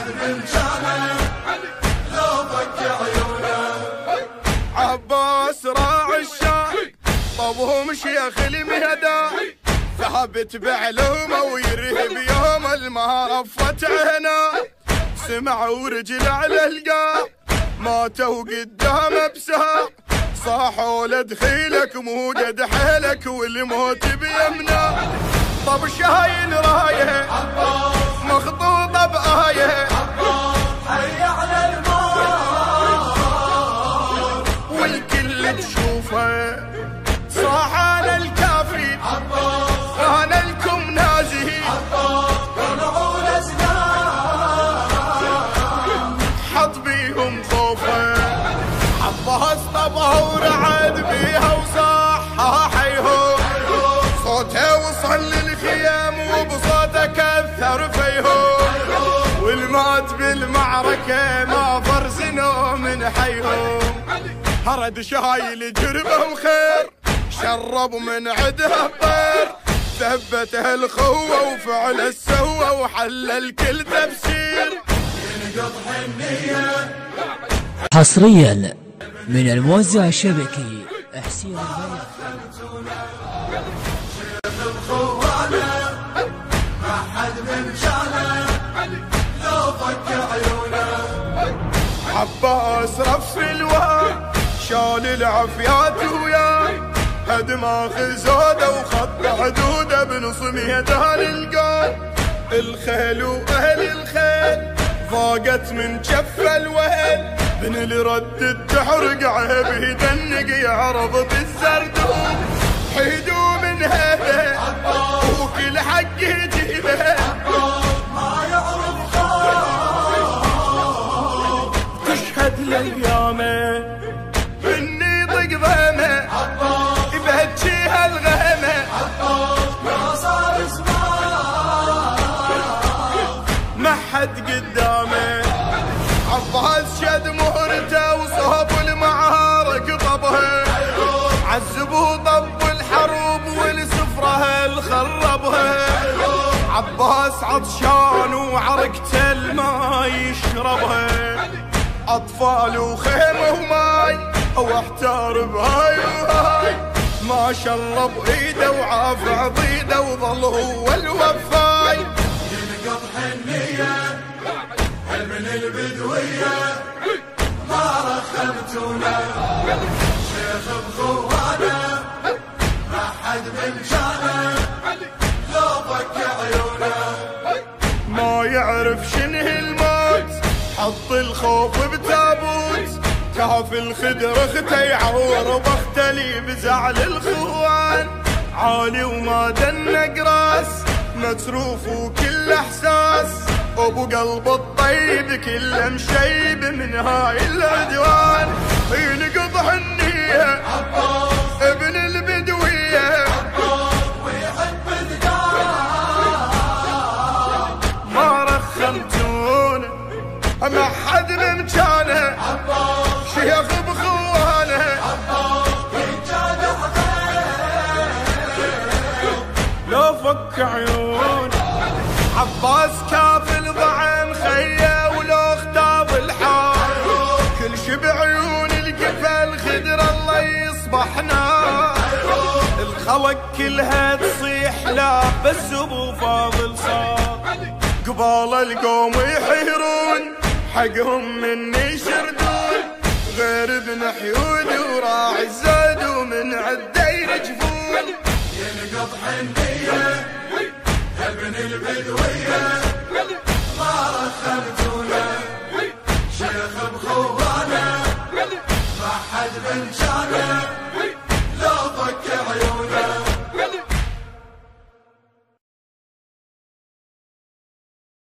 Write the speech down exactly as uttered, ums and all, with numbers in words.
من شانه لو فك عيونه. عباس راعي الشام طبهم شيخ المهدى ثابت بعلومه ويرهب يوم المهار فتعنا. سمع ورجل على القاع ماتوا قدامه بساع صاحوا لدخيلك مو قد حيلك والموت بيمنا. طب شايل رايه مخطوطه بايه حي على الموت والكل تشوفه صاح على الكافي انا لكم نازهي طلعوا الاسنان حط بيهم خوفه. عباس طبعه ورعد بيها وصاح حيهم صوته وصل للخيام وبصوته كثر فيهم والمات بالمعركة ما فرزنوا من حيهم. هرد شايل جربه وخير شرب من عدها الطير ثبته الخوة وفعل السوى وحل الكل تفسير. ينقض حنية حصريا من الموزع الشبكي حسين البيع. بخوانه ما حد من شانه لو فك عيونه. عباس رف الوهاب شال العفيات وياه هدماخ زوده وخط حدوده بنص ميدان القام. الخيل واهل الخيل ضاقت من جف الوهل بن الرد تحرق عيبه يدنق يعرض بالزردوم. حيدوا من هذا وكل حق يجيبه ما يعرف خوف تشهد لايامه اني ضق ضيمه يبهجيها الغيمه ما صار اسمه ما حد قدامه. عباس شد مهرته وصهب المعارك طبها عذبوا طب الحروب والسفره الخربها. عباس عطشان وعركته الماء يشربها اطفال وخيمه وماي واحتار بهاي وهاي ما شاء بايده وعاف عضيده وظل هو الوفاي. ينقض حنية من البدوية ما رخمتونا شيخ بخوانه ما حد من شانه لو فك عيونه. ما يعرف شنه الموت حط الخوف بتابوت كاف الخدر اخته يعور بختلي بزعل الخوان. عالي وما دنق راس متروف وكل احساس ابو قلب الطيب كله مشيب من هاي العدوان. ينقض حنيه ابن البدويه ويحب الدار ما رخمتونه ما حد بمكانه شيخ بخوانه لو فك عيونه. عباس كافل ضعن خيه ولو اختاب الحال كل شي عيون القفل خدر الله يصبح نار. الخلق كلها تصيح لا بس ابو فاضل صار قبال القوم يحيرون حقهم من يشردون غير ابن حيود وراعي الزاد ومن عده يرجفون. ينقض حنية ابن البدوية ما رخمتونا شيخ بخوانه ما حد من شانه